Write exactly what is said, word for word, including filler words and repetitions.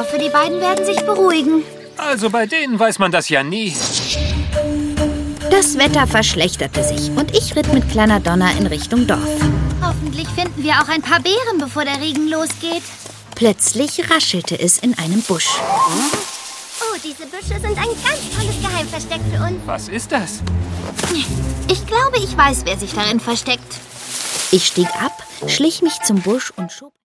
hoffe, die beiden werden sich beruhigen. Also bei denen weiß man das ja nie. Das Wetter verschlechterte sich und ich ritt mit kleiner Donna in Richtung Dorf. Hoffentlich finden wir auch ein paar Beeren, bevor der Regen losgeht. Plötzlich raschelte es in einem Busch. Oh, diese Büsche sind ein ganz tolles Geheimversteck für uns. Was ist das? Ich glaube, ich weiß, wer sich darin versteckt. Ich stieg ab, schlich mich zum Busch und schob...